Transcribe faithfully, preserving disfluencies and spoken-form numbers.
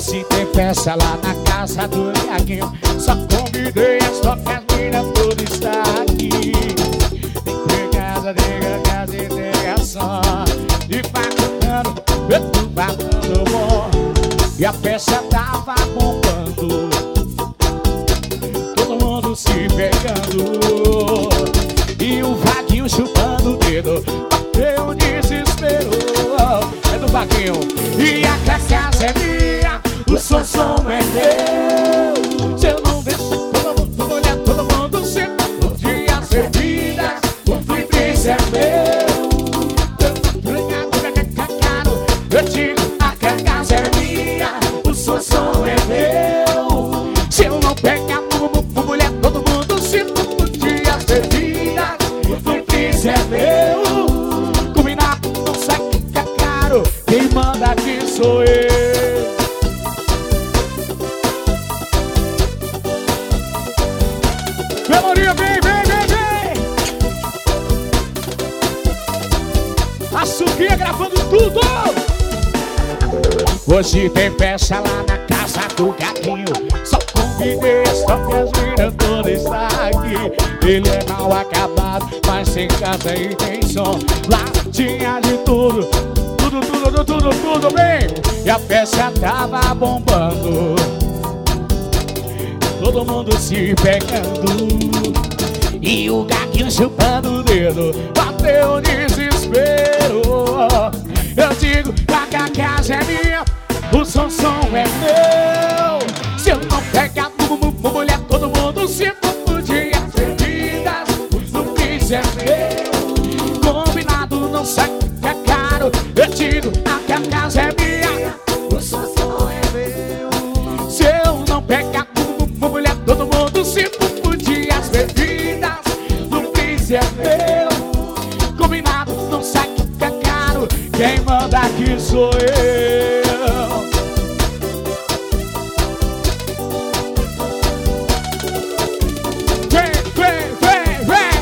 Hoje tem festa lá na casa do Iaguinho. Só convidei as tocas, mina, tudo está aqui. Tem casa, tem casa e tem só. E vai cantando, eu vai dando bom. E a festa tava bombando, todo mundo se pegando. E o Vaguinho chupando o dedo, bateu o desespero. É do Vaguinho. E a casa é minha, o som som é meu. Se eu não deixar todo mundo olhar, todo mundo sempre curtir as bebidas, o freguês é meu. Eu digo, a casa é minha, o som som é meu. Se eu não pegar a mulher, todo mundo sempre curtir as bebidas, o freguês é meu. Combinado, não sai que é caro, quem manda aqui sou eu. Memoria, vem, vem, vem, vem. A Suquinha gravando tudo. Hoje tem festa lá na casa do Gaguinho. Só convidei as tocas, mina, toda está aqui. Ele é mal acabado, mas sem casa e tem som. Lá tinha de tudo, tudo, tudo, tudo, tudo bem. E a festa tava bombando, todo mundo se pegando. E o Gaguinho chupando o dedo, bateu o desespero. Eu digo, a casa é minha, o som som é meu. Se eu não pegar a mulher, todo mundo se confunde. As bebidas, o que é meu. Combinado, não sai que é caro. Eu digo, a casa é minha, o som som é meu. Se eu não pegar a mulher, todo mundo se confunde. As bebidas, o que é meu. Combinado, não sai que é caro. Quem manda aqui sou eu. Vem, vem, vem, vem.